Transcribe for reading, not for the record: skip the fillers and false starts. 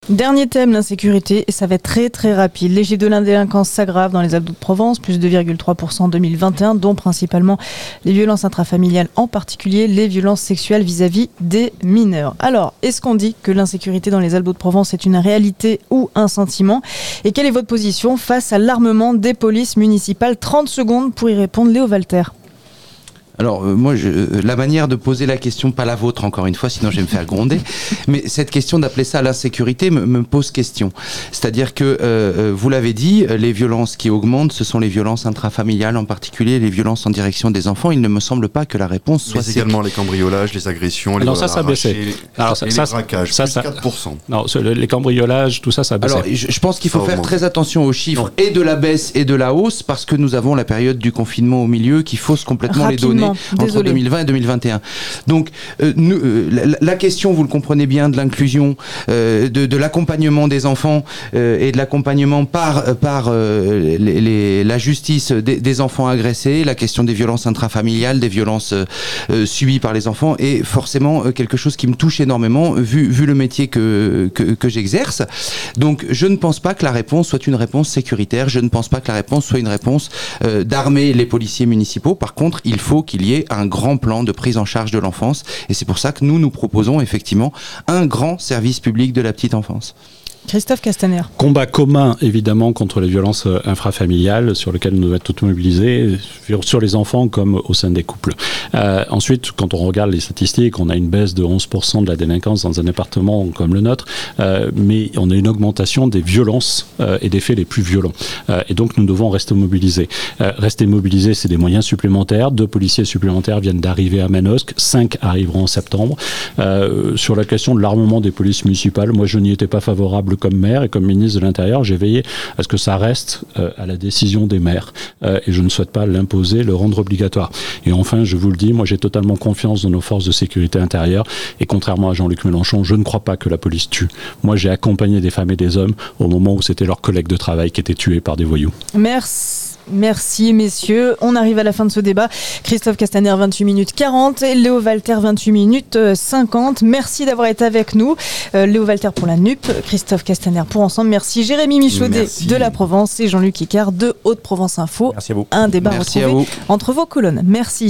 Dernier thème, l'insécurité, et ça va être très très rapide. Les chiffres de la délinquance s'aggravent dans les Alpes-de-Provence, plus de 2,3% en 2021, dont principalement les violences intrafamiliales, en particulier les violences sexuelles vis-à-vis des mineurs. Alors, est-ce qu'on dit que l'insécurité dans les Alpes-de-Provence est une réalité ou un sentiment ? Et quelle est votre position face à l'armement des polices municipales ? 30 secondes pour y répondre, Léo Walter. Alors la manière de poser la question, pas la vôtre encore une fois, sinon je vais me faire gronder, mais cette question d'appeler ça l'insécurité me pose question. C'est-à-dire que, vous l'avez dit, les violences qui augmentent, ce sont les violences intrafamiliales, en particulier les violences en direction des enfants. Il ne me semble pas que la réponse soit... Mais également les cambriolages, les agressions, les vols arrachés, les braquages, plus 4%. Non, les cambriolages, tout ça a baissé. Alors je pense qu'il faut faire très attention aux chiffres et de la baisse et de la hausse, parce que nous avons la période du confinement au milieu qui fausse complètement les données. Entre 2020 et 2021. Donc, la question, vous le comprenez bien, de l'inclusion, de l'accompagnement des enfants et de l'accompagnement par la justice des enfants agressés, la question des violences intrafamiliales, des violences subies par les enfants, est forcément quelque chose qui me touche énormément, vu le métier que j'exerce. Donc, je ne pense pas que la réponse soit une réponse sécuritaire, je ne pense pas que la réponse soit une réponse d'armer les policiers municipaux. Par contre, il faut qu'il y ait un grand plan de prise en charge de l'enfance, et c'est pour ça que nous proposons effectivement un grand service public de la petite enfance. Christophe Castaner. Combat commun, évidemment, contre les violences intrafamiliales, sur lequel nous devons être tous mobilisés, sur les enfants comme au sein des couples. Ensuite, quand on regarde les statistiques, on a une baisse de 11% de la délinquance dans un département comme le nôtre, mais on a une augmentation des violences et des faits les plus violents. Et donc, nous devons rester mobilisés. Rester mobilisés, c'est des moyens supplémentaires. 2 policiers supplémentaires viennent d'arriver à Manosque, 5 arriveront en septembre. Sur la question de l'armement des polices municipales, moi, je n'y étais pas favorable comme maire et comme ministre de l'Intérieur. J'ai veillé à ce que ça reste à la décision des maires et je ne souhaite pas l'imposer, le rendre obligatoire. Et enfin, je vous le dis, moi j'ai totalement confiance dans nos forces de sécurité intérieure et contrairement à Jean-Luc Mélenchon, je ne crois pas que la police tue. Moi j'ai accompagné des femmes et des hommes au moment où c'était leurs collègues de travail qui étaient tués par des voyous. Merci messieurs, on arrive à la fin de ce débat. Christophe Castaner 28 minutes 40 et Léo Walter 28 minutes 50. Merci d'avoir été avec nous. Léo Walter pour la NUP, Christophe Castaner pour Ensemble. Merci Jérémy Michaudet de la Provence et Jean-Luc Icard de Haute-Provence Info. Merci à vous. Un débat retrouvé entre vos colonnes. Merci.